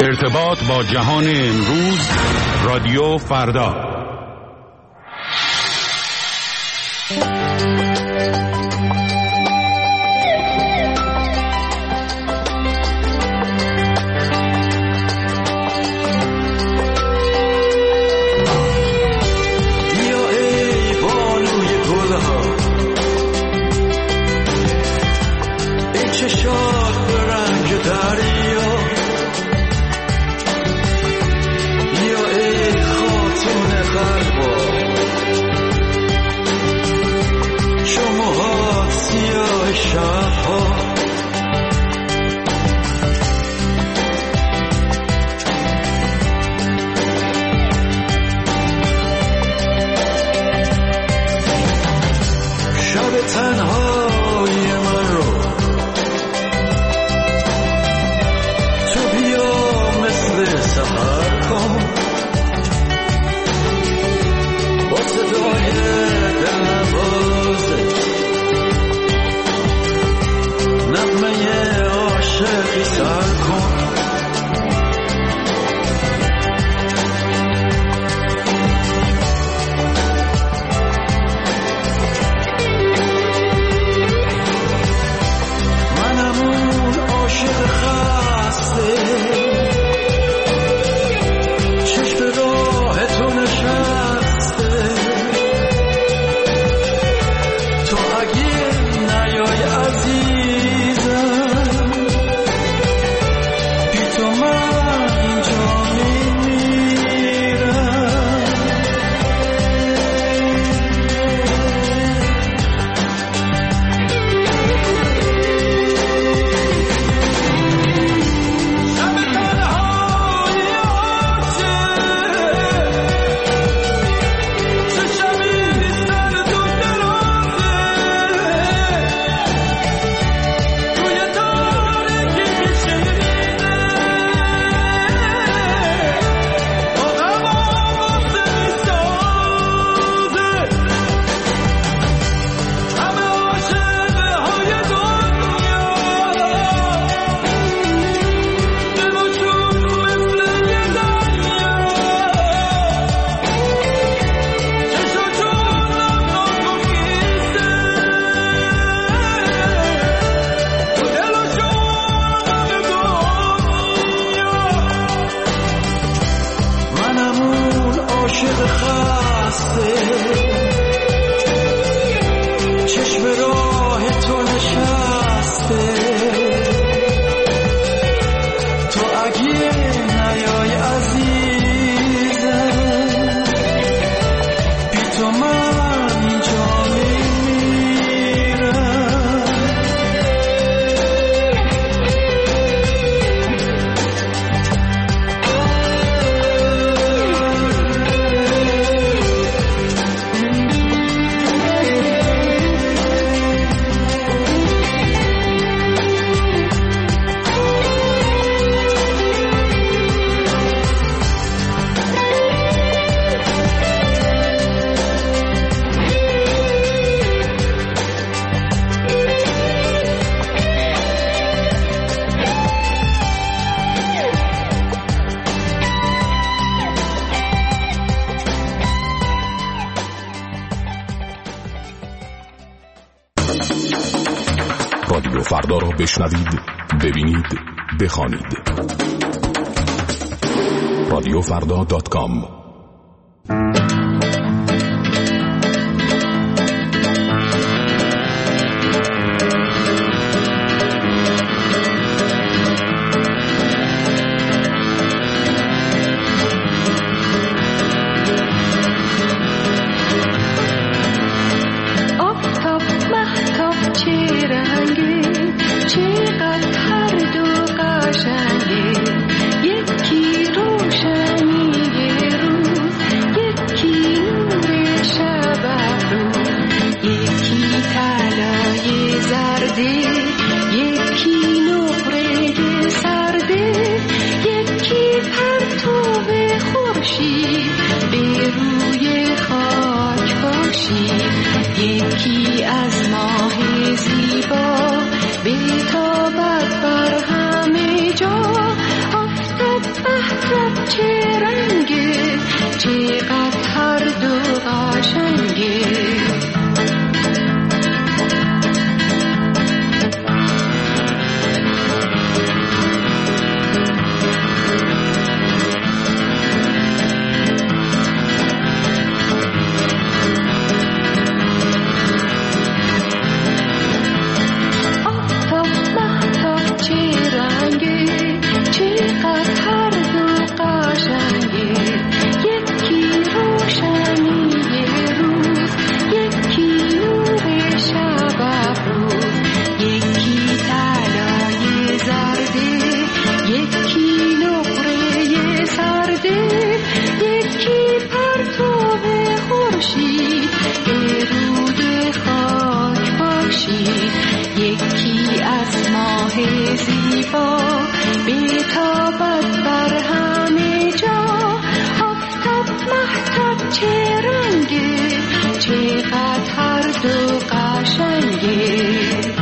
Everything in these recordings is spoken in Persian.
ارتباط با جهان امروز، رادیو فردا. رادیو فردا را بشنوید، ببینید، بخوانید. radiofrda.com. یکی از ماه زیبا بی‌تابد بر همه جا، آفتاب قشنگه یکی از ماه زیبا بی‌تابد بر همه جا آفتاب مهتاب چه رنگه چقدر هر دو قشنگه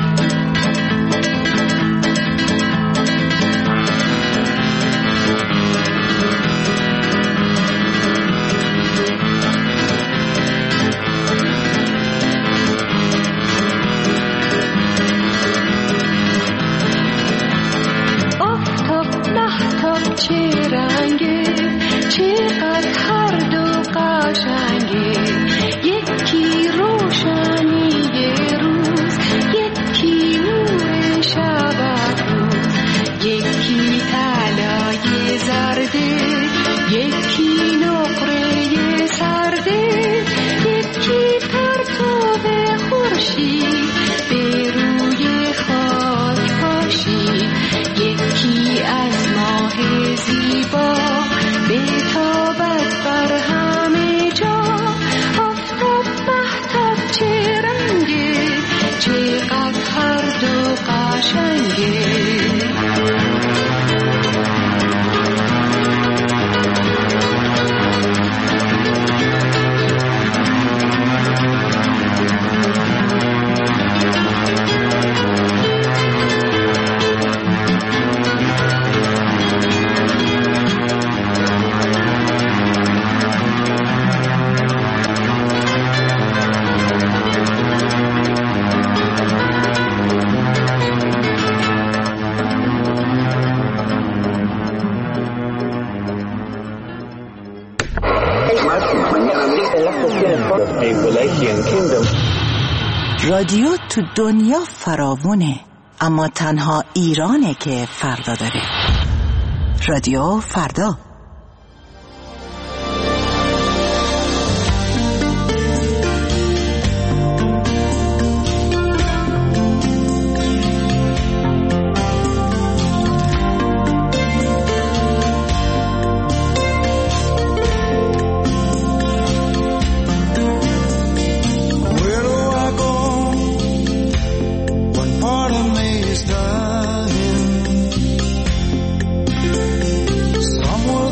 چه رنگه چقدر هر دو قشنگه یکی روشنی روز یکی نور شب افروز یکی طلای زرده یکی نقره سرده یکی پرتو خورشید به روی خاک پاشید یکی از ماه زیبا بی‌تابد بر همه جا آفتاب مهتاب چه رنگه چقدر هر دو قشنگه رادیو تو دنیا فراوونه اما تنها ایرانه که فردا داره. رادیو فردا. Someone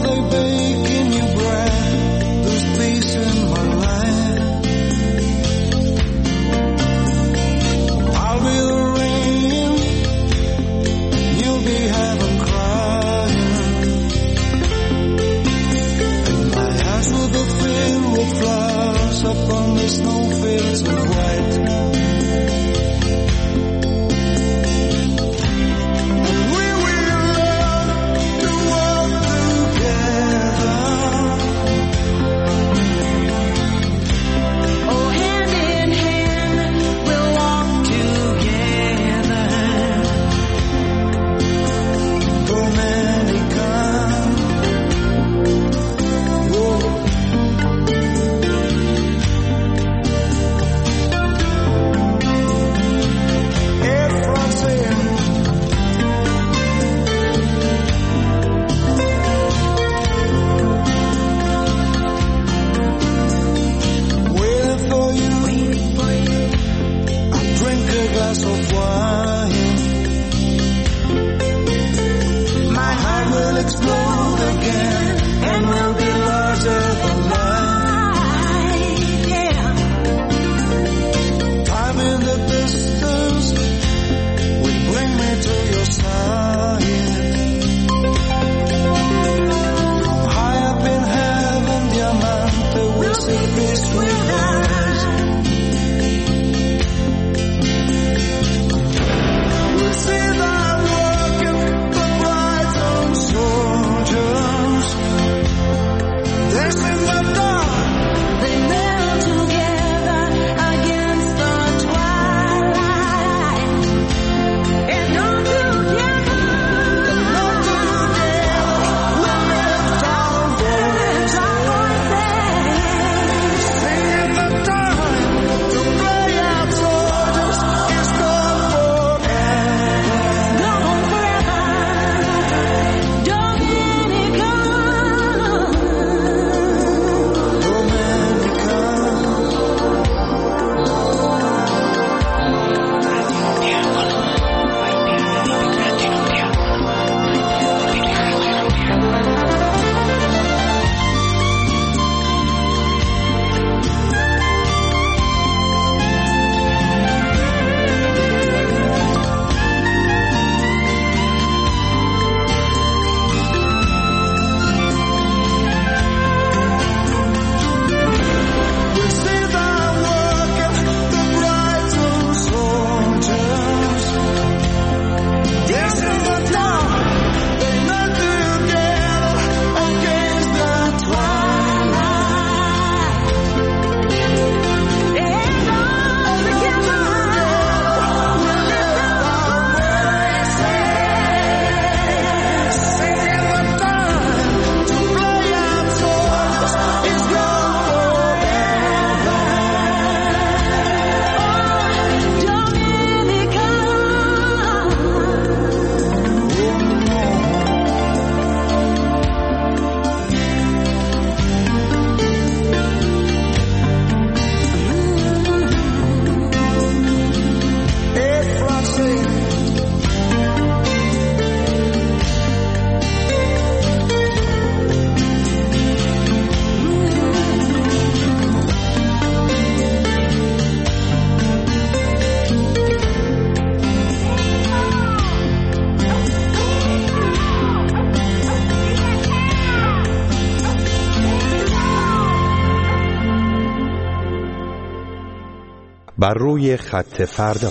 بر روی خط فردا.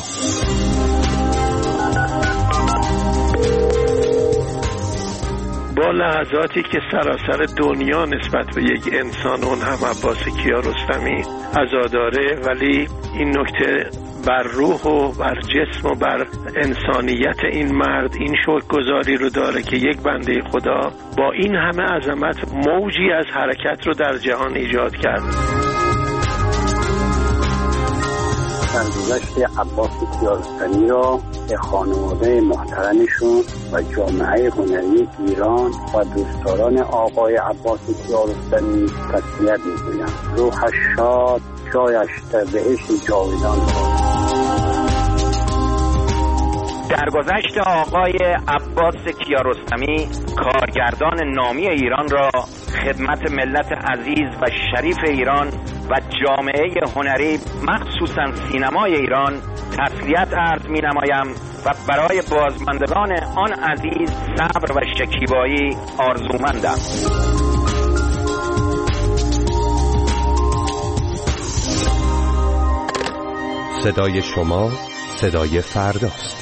با لحظاتی که سراسر دنیا نسبت به یک انسان، اون هم عباس کیارستمی، عزاداره، ولی این نکته بر روح و بر جسم و بر انسانیت این مرد این شکرگزاری رو داره که یک بنده خدا با این همه عظمت موجی از حرکت رو در جهان ایجاد کرد. سرگذشت عباس کیارستمی را به خانواده محترمشون و جامعه هنری ایران و دوستداران آقای عباس کیارستمی تسلیت می‌گویم. روحش شاد، جایش در بهشت جاودان باد. درگذشت آقای عباس کیارستمی، کارگردان نامی ایران را خدمت ملت عزیز و شریف ایران و جامعه هنری مخصوصاً سینمای ایران تسلیت عرض می نمایم و برای بازماندگان آن عزیز صبر و شکیبایی آرزومندم. صدای شما صدای فرداست.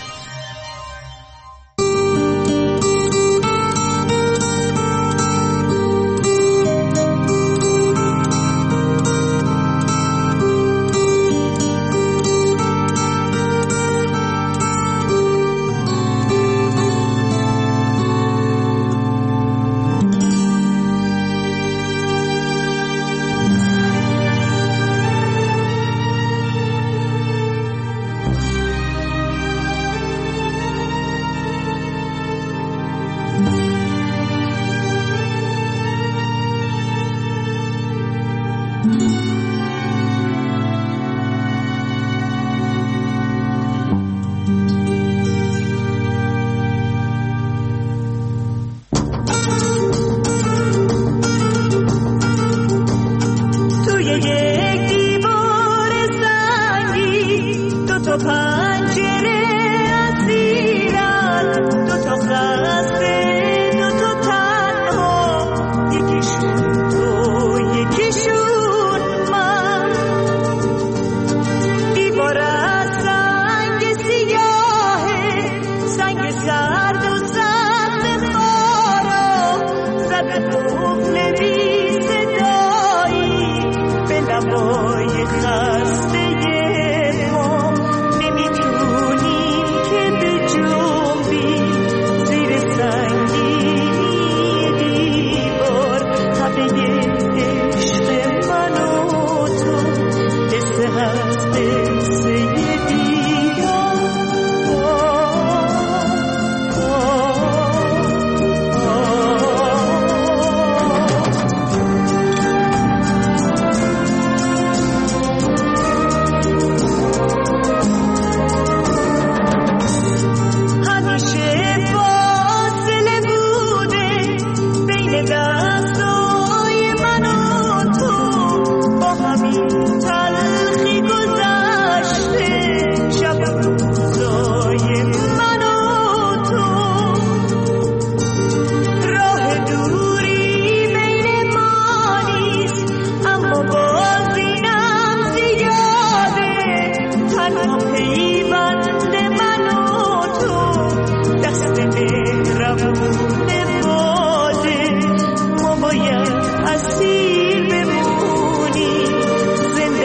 اسیر بمونی، زنده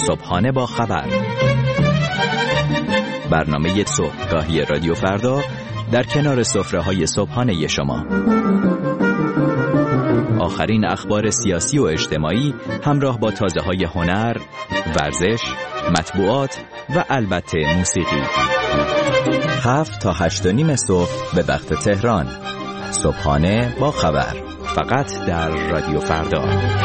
صبحانه با خبر، برنامه صبحگاهی رادیو فردا در کنار سفره‌های صبحانه شما. آخرین اخبار سیاسی و اجتماعی همراه با تازه‌های هنر، ورزش، مطبوعات و البته موسیقی. 7 تا 8:30 صبح به وقت تهران. صبحانه با خبر، فقط در رادیو فردا.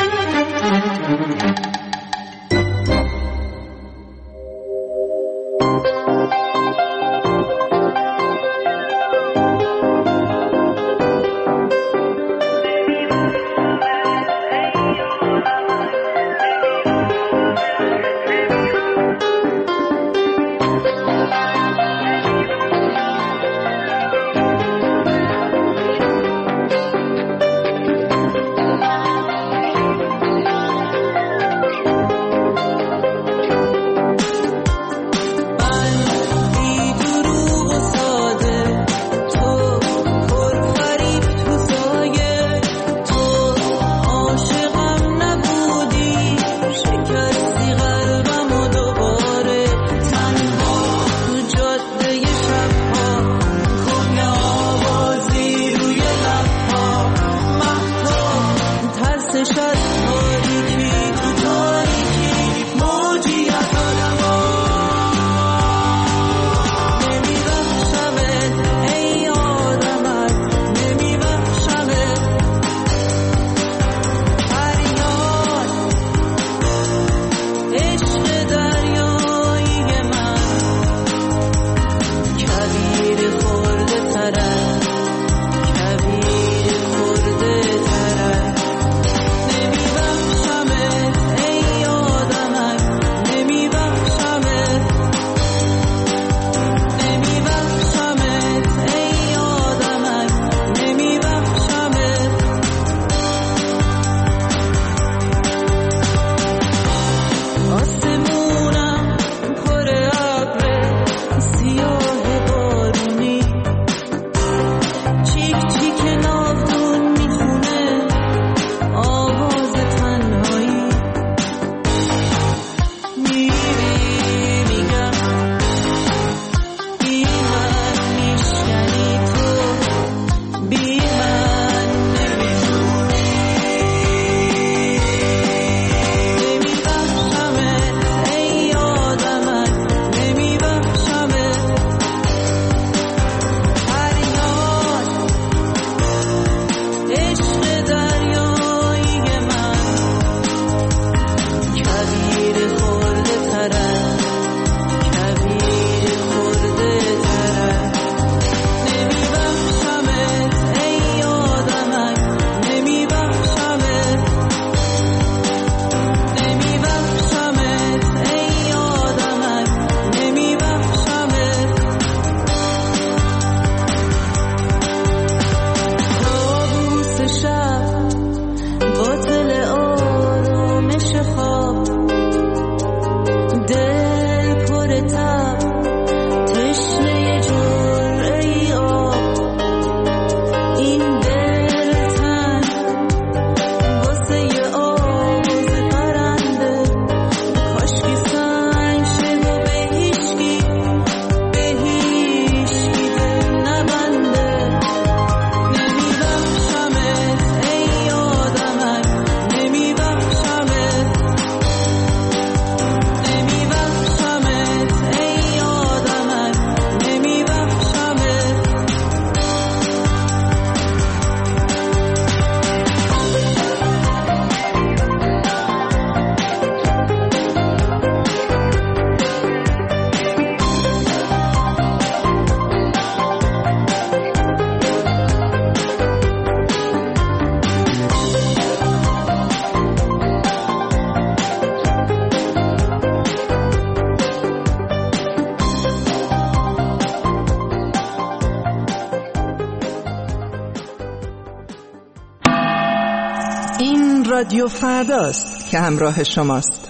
رادیو فرداست که همراه شماست.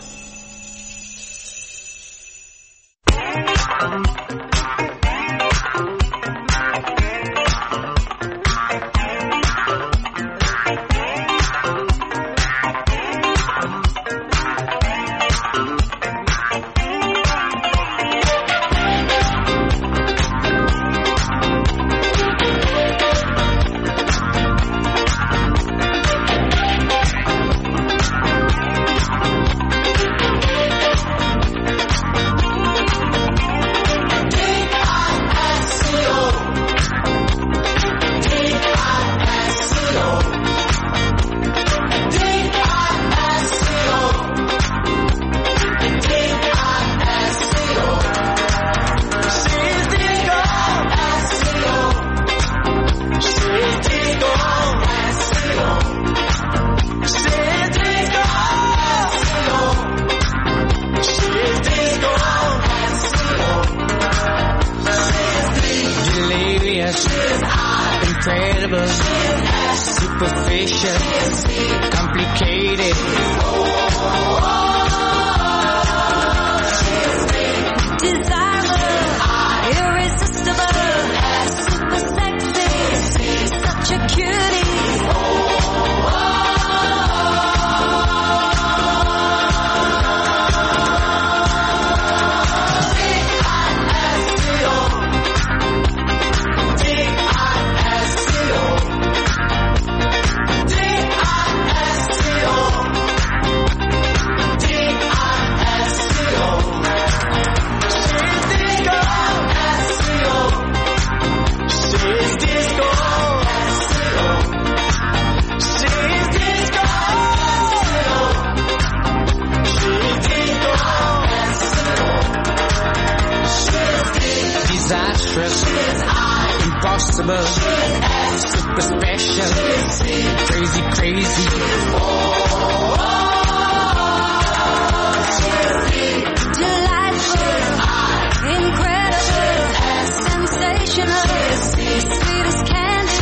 incredible, superficial, complicated. Desirable, irresistible, super sexy, such a cutie. Impossible, super special, crazy, crazy. Delightful, incredible, sensational, sweet as candy.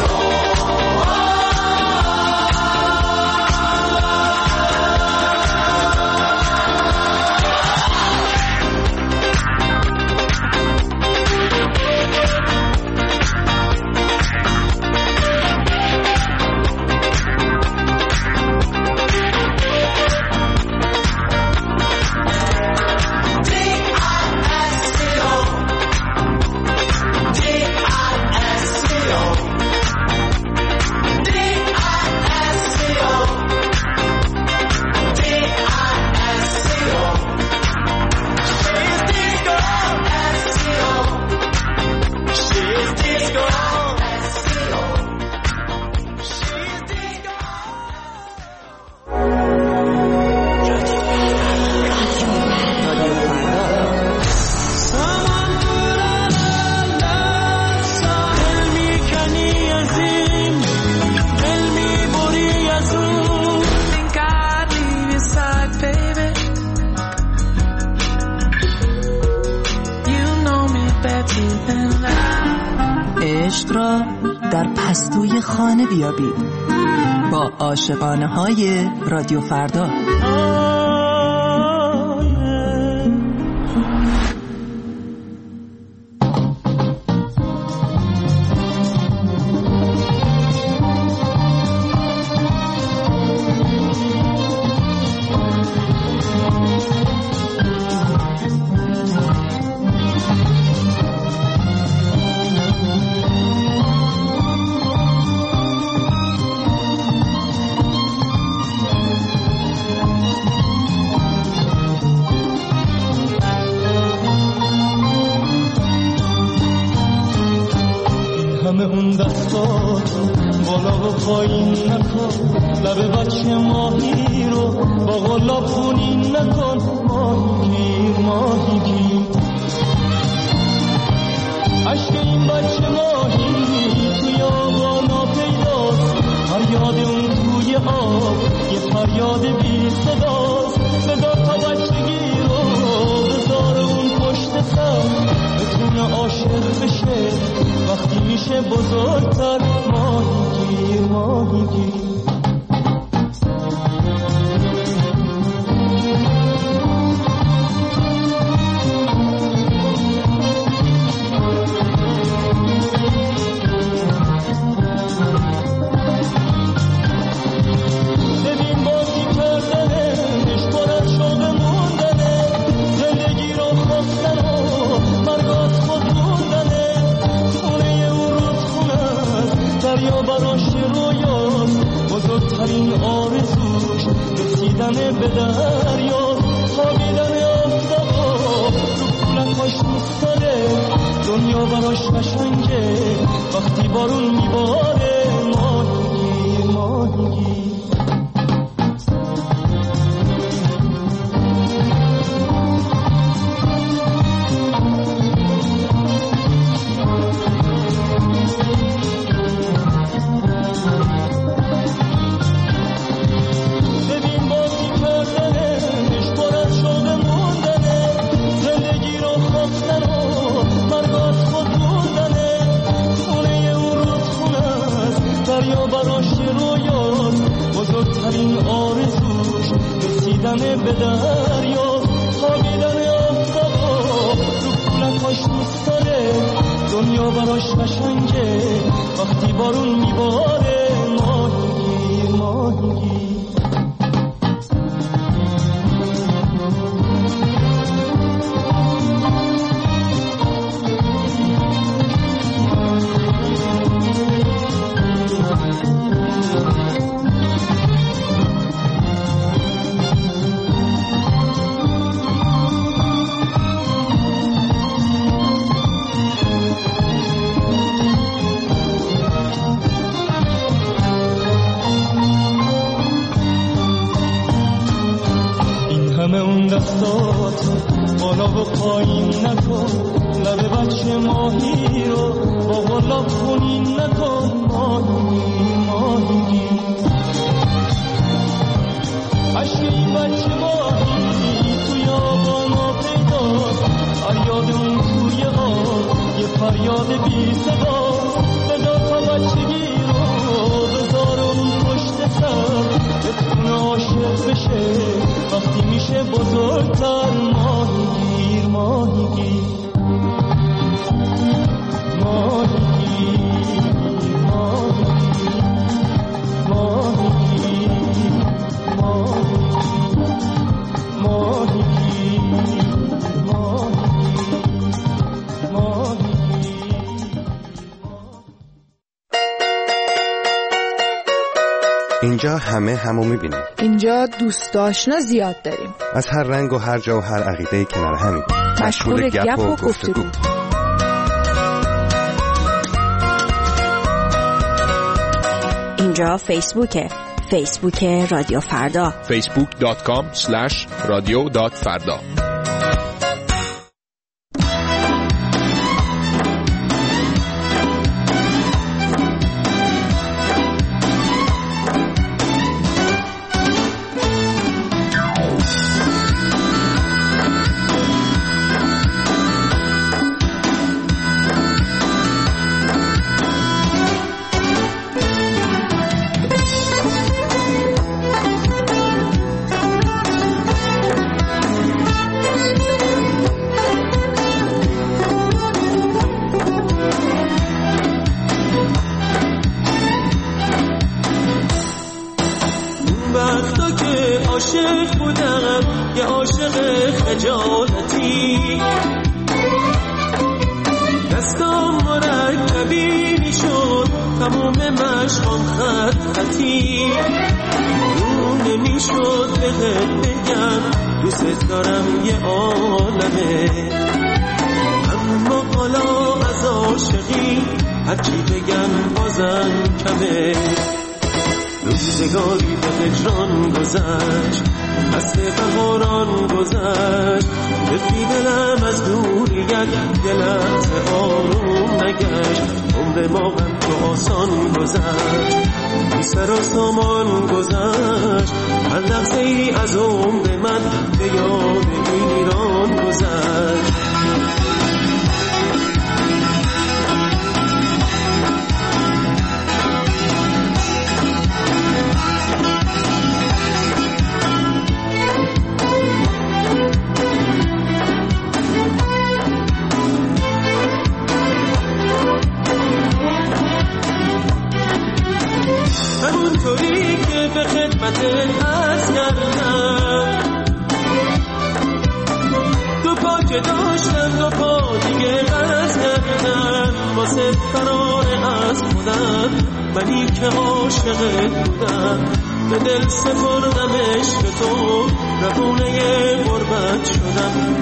عشق را در پستوی خانه بیابید با عاشقانه های رادیو فردا. بزرگترین آرزوش رسیدن به دریا، خوابیدن آفتابا رو کولکاش دوست داره، دنیا براش قشنگه وقتی بارون میباره. ماهیگیر ماهیگیر بالا و پایین نکن، لب بچه ماهی رو با غلاب خونین نکن. ماهی ماهی عشق این بچه ماهی توی آبانا پیداست، فریاد اون توی آب یه فریاد بی صدا. بذار تا بچگی رو بذار اون پشت سر، بتونه عاشق بشه وقتی میشه بزرگتر. ماهیگیر ماهیگیر ماهیگیر ماهیگیر ماهیگیر ماهیگیر ماهیگیر. اینجا همو میبینیم. اینجا دوست آشنا زیاد داریم، از هر رنگ و هر جا و هر عقیده‌ای کنار همیم، مشغول گپ و گفتگو. اینجا فیسبوک رادیو فردا، facebook.com/radio.farda. روزگاری به هجران گذشت، فصل بهاران گذشت، رفتی دلم از دوریت یه لحظه آروم نگشت. عمر ما هم تو آسان گذشت، بی سر و سامان گذشت، هر لحظه ای از عمر من به یاد ایران گذشت. همونطوری که به خدمت عرض کردم، دو پا که داشتم دو پا دیگه قرض کردم، واسه فرار از خودم منی که عاشقت بودم، به دل سپردم عشق تو، روونه غربت شدم.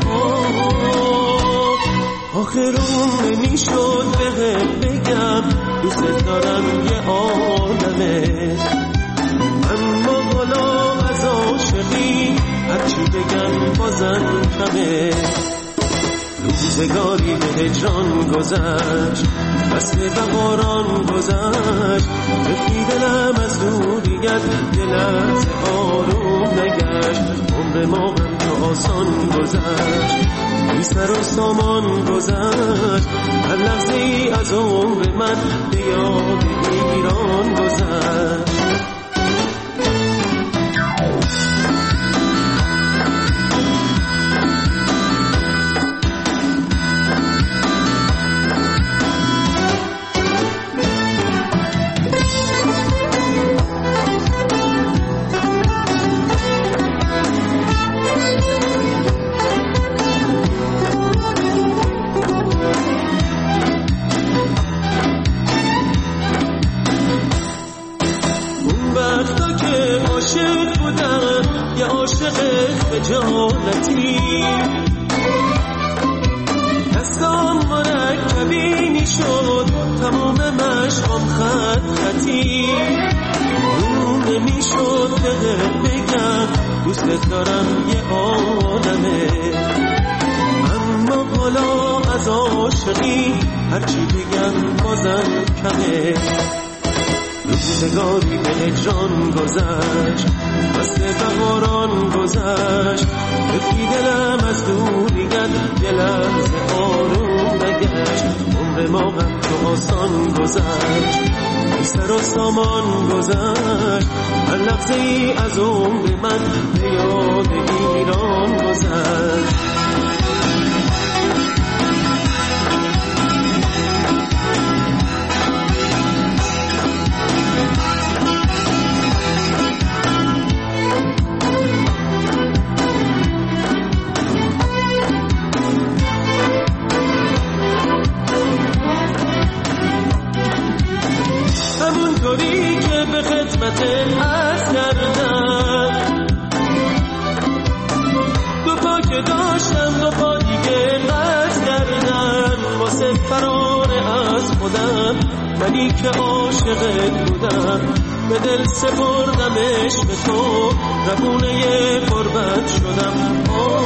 آخرون نمیشد بهت بگم دوست دارم یه عالمه، اما حالا از عاشقی هرچی بگم بازم کمه. روزگاری به هجران گذشت، فصل بهاران گذشت، رفتی دلم از دوریت یه لحظه آروم نگشت. عمر ما هم تو آسان گذشت، بی سر و سامان گذشت، هر لحظه ای از عمر من به یاد ایران گذشت. عاشق بودم یه عاشق خجالتی دستام مرکبینی شد تمام مشقام خط خطی روم نمیشد بگم دوست دارم یه عالمه اما حالا از عاشقی هرچی بگم بازم کمه روزگاری به هجران گذشت مثل بهاران گذشت بفی دلم از دوریت یه لحظه آروم نگشت عمر ما هم تو آسان گذشت بی سر و سامان گذشت هر لحظه ای از عمر من به یاد ایران گذشت همونطوری که به خدمت عرض کردم دو پا که داشتم دو پا دیگه قرض کردم واسه فرار از خودم منی که عاشقت بودم به دل سپردمش به تو ربونه قربت شدم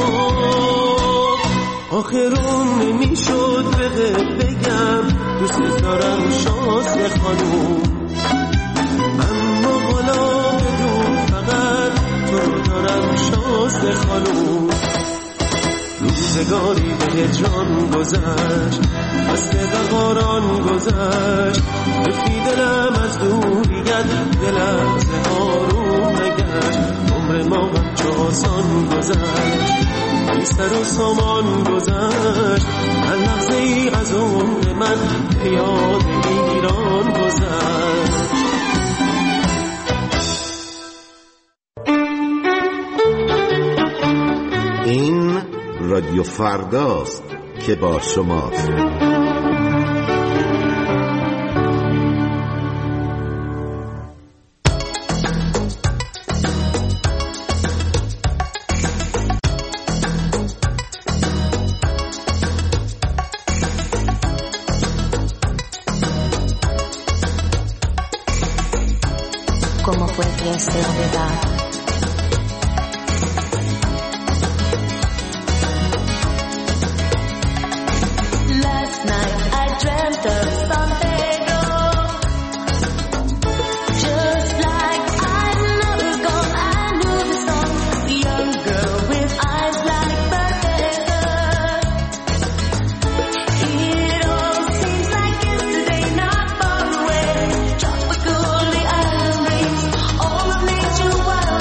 آخرون نمیشد بگم دوست دارم شازده خانوم اما حالا بدون فقط تو دارم شازده خانوم روزگاری به هجران گذشت مثل بهاران گذشت بفی دلم از دوریت یه لحظه آروم نگشت عمر ما هم چو آسان گذشت بی سر و سامان گذشت هر لحظه ای از عمر من به یاد ایران گذشت این رادیو فرداست که با شماست. ¿Cómo fue que este olvidar? Last night I dreamt of San Pedro, just like I never gone. I knew the song, the young girl with eyes like Bethesda. It all seems like yesterday, not far away. Tropical, the island breeze, all of nature wild.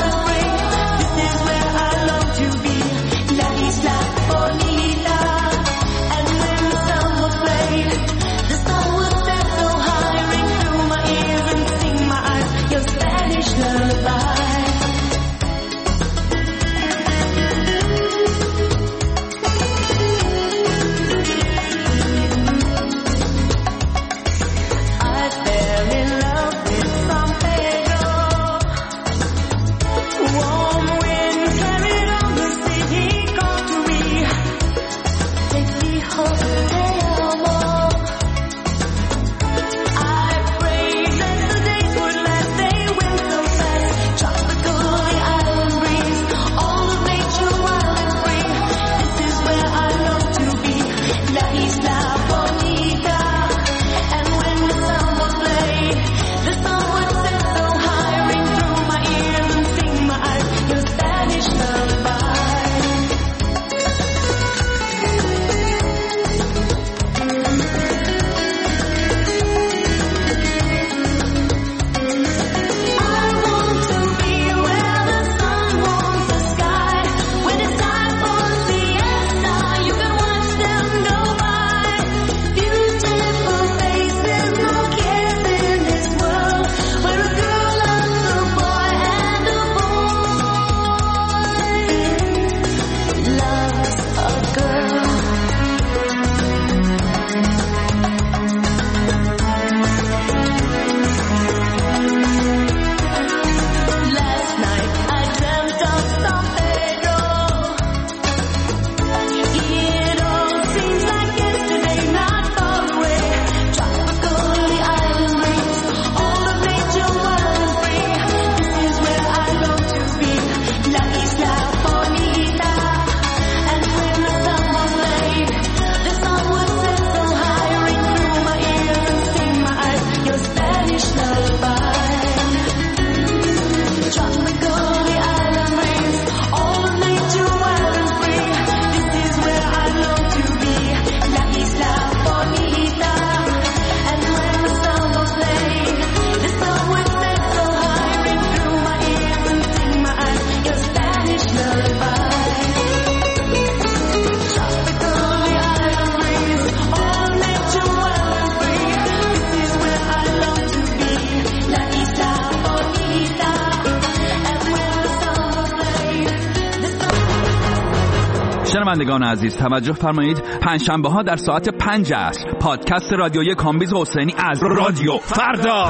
شنوندگان عزیز توجه فرمایید، پنجشنبه ها در ساعت 5 عصر پادکست رادیویی کامبیز حسینی از رادیو فردا.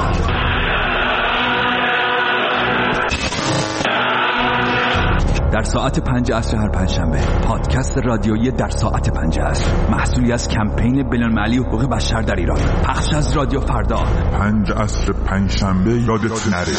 در ساعت 5 عصر هر پنجشنبه پادکست رادیویی در ساعت 5 عصر، محصولی از کمپین بین‌المللی حقوق بشر در ایران، پخش از رادیو فردا. 5 عصر پنجشنبه یادت نره.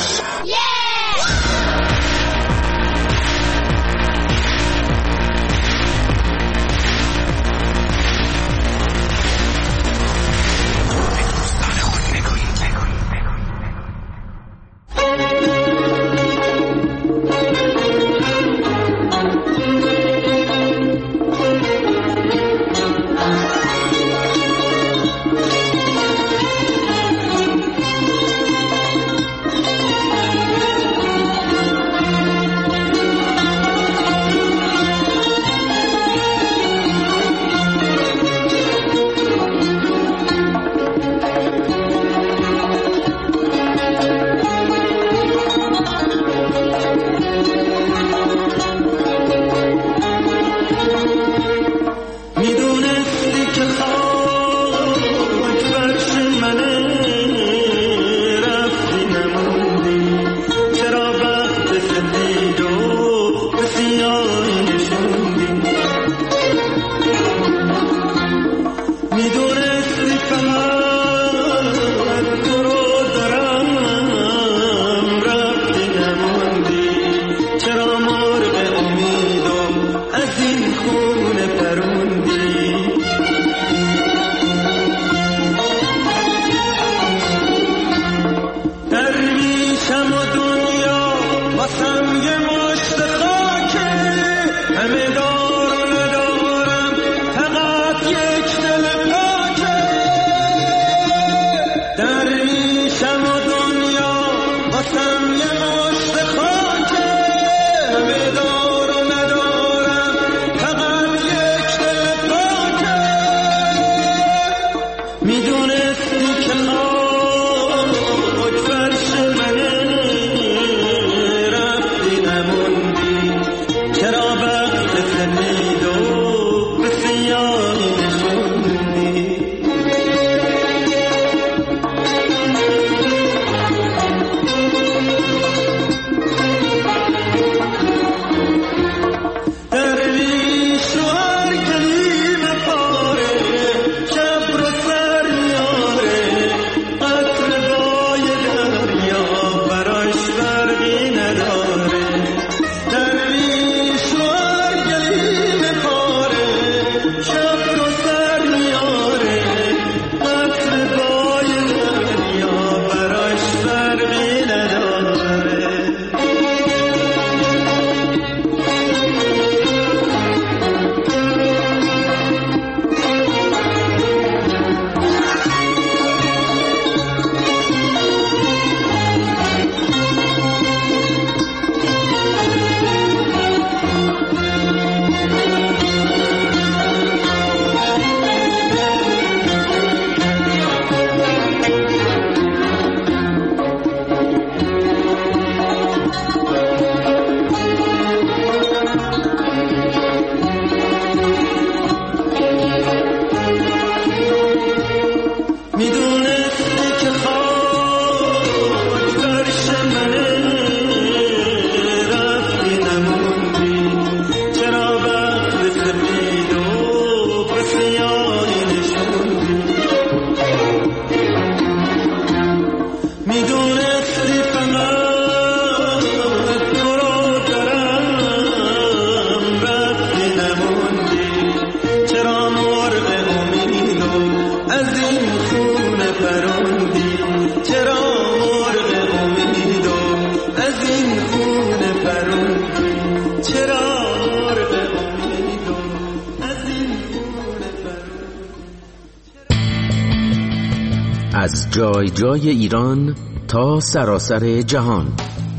از جای جای ایران تا سراسر جهان،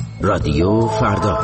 رادیو فردا.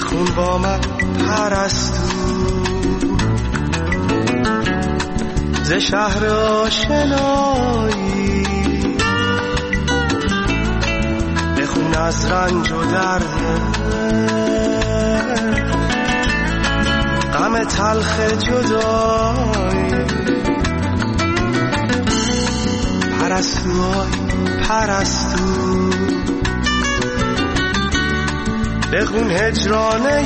بخون با من پرستو ز شهر آشنایی، بخون از رنج و درد غم تلخ جدایی. پرستو پرستو بخون هجرانه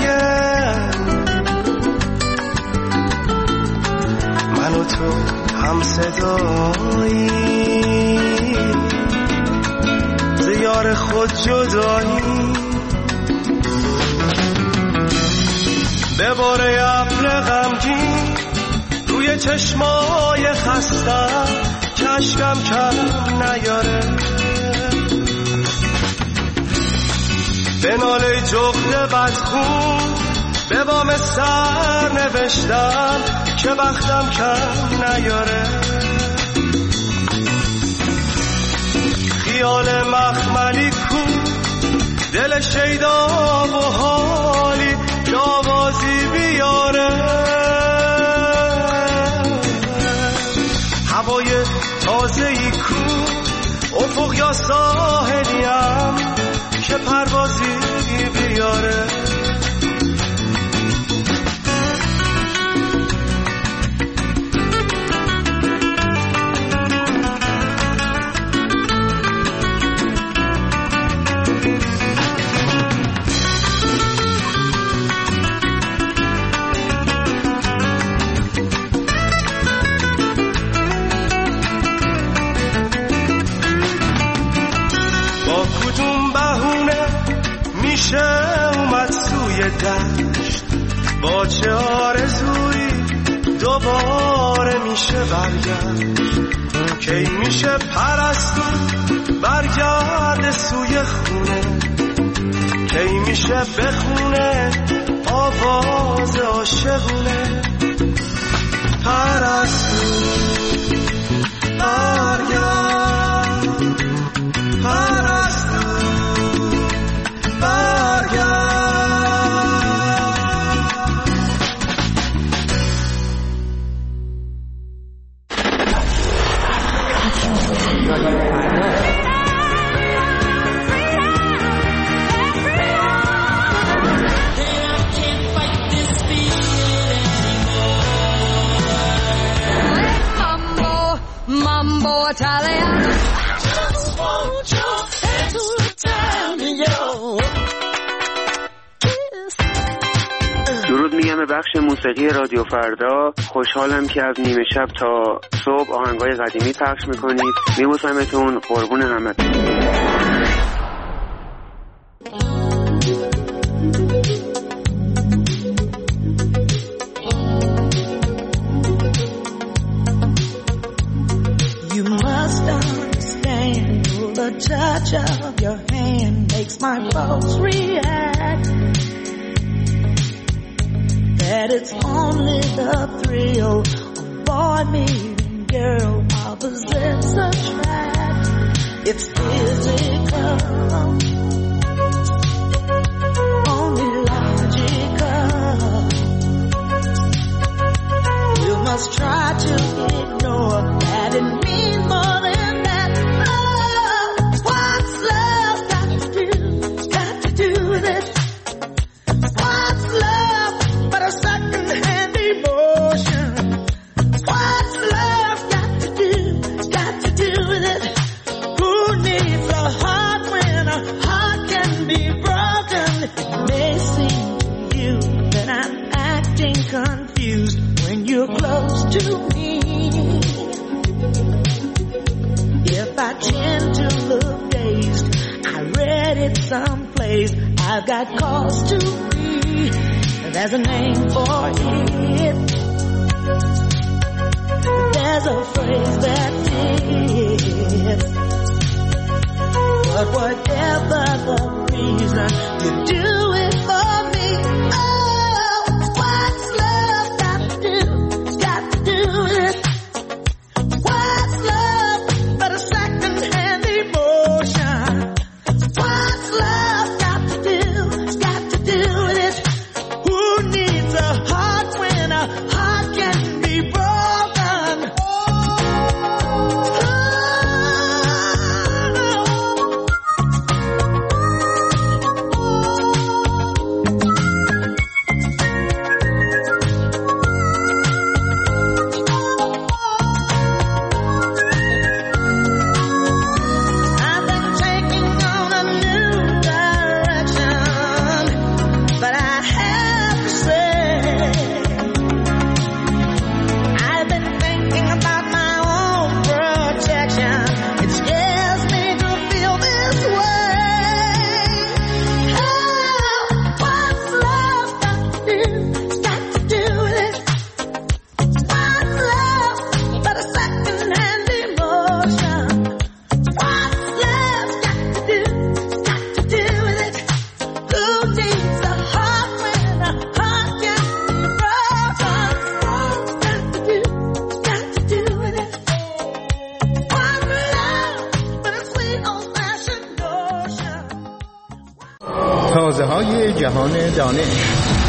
من و تو هم صدایی، ز یار خود جدایی. بباره ابر غمگین روی چشمای خستم که اشکم کم نیاره، به ناله جغد بدخون به بام سر نوشتم که بختم کم نیاره. خیال مخملی کو دل شیدا و حالی که آوازی بیاره، هوای تازه‌ای کو افق یا ساحلیم که پروازی بیاره. اومد سوی دشت با چه آرزویی دوباره میشه برگشت، کی میشه پرستو برگرد سوی خونه، کی میشه بخونه آواز عاشقونه. پرستو برگرد، پرستو Mambo Italian. Just want your head to tell me درود میگم به بخش موسیقی رادیو فردا. خوشحالم که از نیمه شب تا صبح آهنگای قدیمی پخش میکنید. میبوسمتون، قربون همتون. The touch of your hand makes my pulse react. That it's only the thrill of boy meeting girl opposites attract. It's physical, only logical. You must try to ignore that it means more than that. What's love got to do? Got to do with it. What's love but a second-hand emotion? What's love got to do? Got to do with it. Who needs a heart when a heart can be broken? It may seem to you that I'm acting confused when you're close to me. If I tend to look dazed, I read it someplace. I've got cause to be. There's a name for it. There's a phrase that fits. But whatever the reason, you do it for me. Oh, what's love got to do? Got to do with it. What's love but a second-hand emotion? What's love got to do with it? تازه‌های جهان دانش.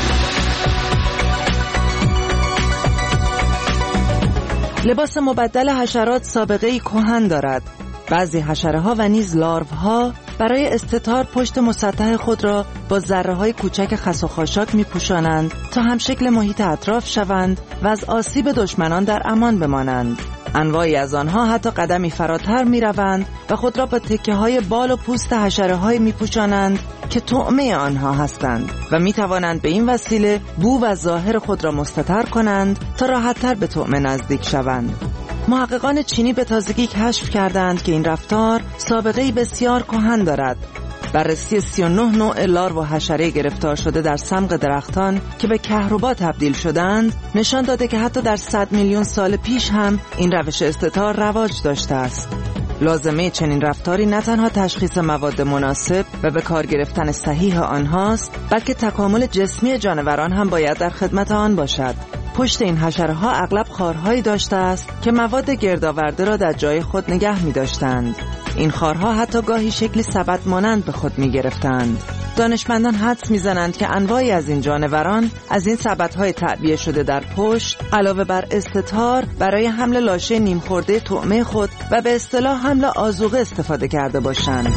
لباس مبدل حشرات سابقه‌ای کهن دارد. بعضی حشره‌ها و نیز لاروها برای استتار پشت مسطح خود را با ذره‌های کوچک خس و خاشاک می‌پوشانند تا همشکل محیط اطراف شوند و از آسیب دشمنان در امان بمانند. انواعی از آنها حتی قدمی فراتر می‌روند و خود را با تکه‌های بال و پوست حشره‌هایی می‌پوشانند که طعمه آنها هستند و می‌توانند به این وسیله بو و ظاهر خود را مستتر کنند تا راحت‌تر به طعمه نزدیک شوند. محققان چینی به تازگی کشف کردند که این رفتار سابقه‌ای بسیار کهن دارد. بررسی 39 نوع لارو و حشره گرفتار شده در صمغ درختان که به کهربا تبدیل شدند نشان داده که حتی در 100 میلیون سال پیش هم این روش استتار رواج داشته است. لازمه چنین رفتاری نه تنها تشخیص مواد مناسب و به کار گرفتن صحیح آنهاست، بلکه تکامل جسمی جانوران هم باید در خدمت آن باشد. پشت این حشره‌ها اغلب خارهایی داشته است که مواد گردآورده را در جای خود نگه می‌داشتند. این خارها حتی گاهی شکلی سبد مانند به خود می‌گرفتند. دانشمندان حدس می‌زنند که انواعی از این جانوران از این سبدهای تعبیه شده در پشت علاوه بر استتار برای حمل لاشه نیم خورده طعمه خود و به اصطلاح حمل آذوقه استفاده کرده باشند.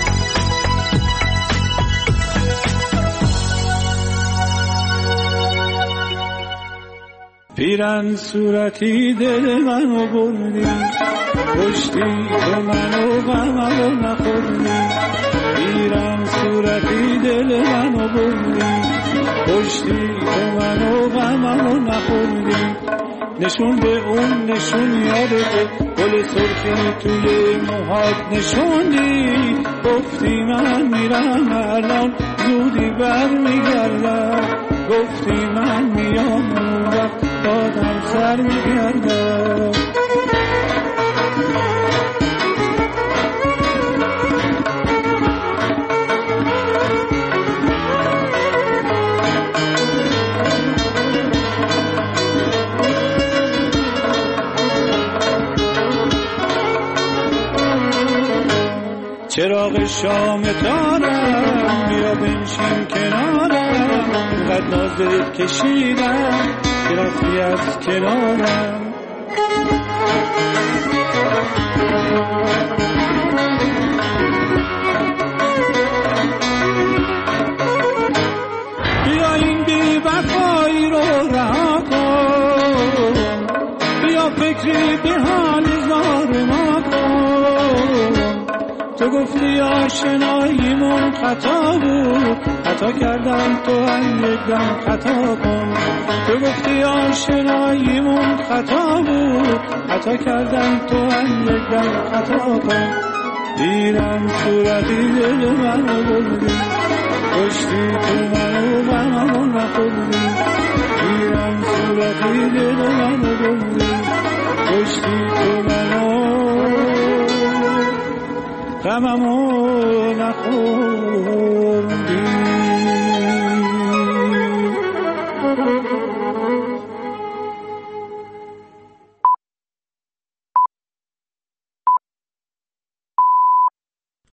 پیرن صورتی دل منو بردی، پشتی تو منو غممو نخوردی. پیرن صورتی دل منو بردی، پشتی تو منو غممو نخوردی. نشون به اون نشون یادته، گل سرخی توی موهات نشوندی. گفتی من میرم الان زودی برمیگردم، گفتی من میام اون وقت بادم سر میگردم. چراغ شام تارم بیا بنشین کنارم، قد نازت کشیدم که رفتی از کنارم. بیا این بی وفایی رو رها کن، بیا فکری به حال زار ما کن. تو گفتی آشناییمون خطا بود، خطا کردم تو هم یک دم خطا کن. تو گفتی آشناییمون خطا بود، خطا کردم تو هم یک دم خطا کن. دیرم صورتی دل منو بردی، پشتی تو منو غممو نخوردی. دیرم صورتی دل منو بردی، پشتی تو منو غممو نخوردی.